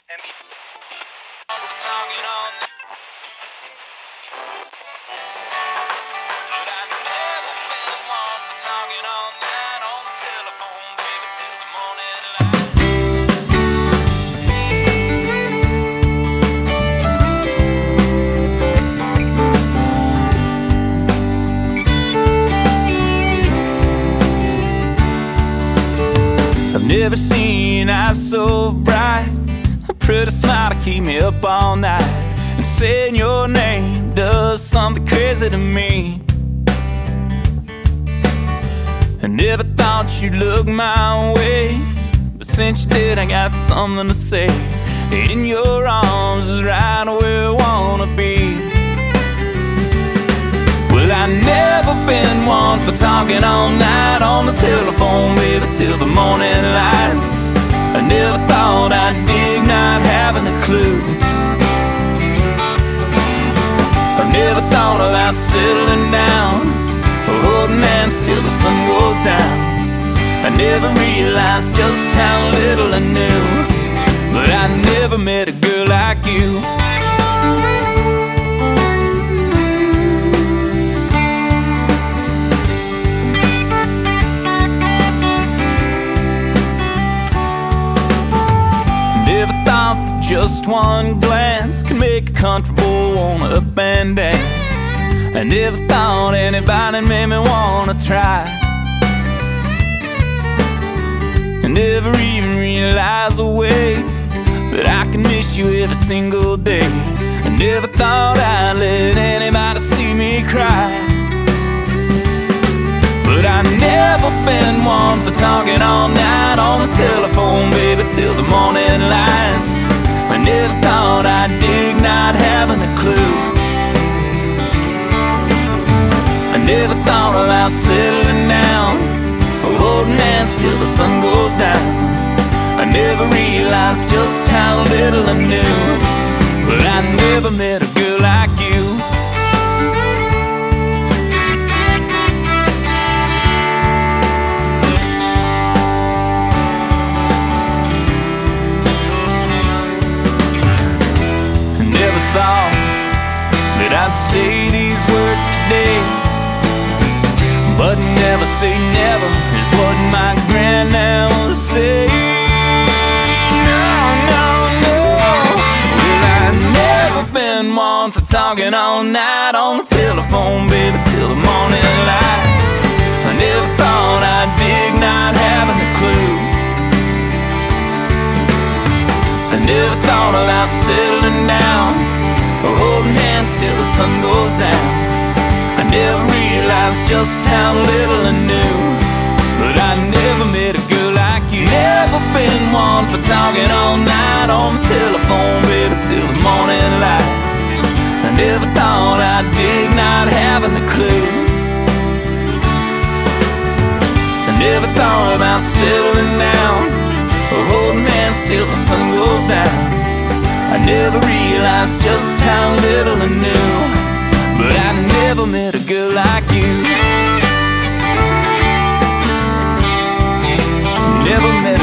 And the talking on the but I never been one for talking all night on the telephone, baby, till the morning light. I've never seen eyes so bright, a pretty smile to keep me up all night, and saying your name does something crazy to me. I never thought you'd look my way, but since you did I got something to say. In your arms is right where I wanna be. Well, I never been one for talking all night on the telephone, baby, till the morning light. I never thought I'd dig not having a clue. I never thought about settling down or holding hands till the sun goes down. I never realized just how little I knew, but I never met a girl like you. Never thought that just one glance could make a country boy wanna up and dance. I never thought anybody made me wanna try. I never even realized the way that I can miss you every single day. I never thought I'd let anybody see me cry. But I've never been one for talking all night on the telephone, baby, till the morning light. I never thought I'd dig not having a clue. I never thought about settling down or holding hands till the sun goes down. I never realized just how little I knew, but I never met a girl like you. Thought that I'd say these words today, but never say never is what my granddad would say. No, no, no. Well, I've never been one for talking all night on the telephone, baby, till the morning light. I never thought I'd dig not having a clue. I never thought about settling down or holding hands till the sun goes down. I never realized just how little I knew, but I never met a girl like you. Never been one for talking all night on the telephone, baby, till the morning light. I never thought I'd dig not having a clue. I never thought about settling down or holding hands till the sun goes down. I never realized just how little I knew, but I never met a girl like you. Never met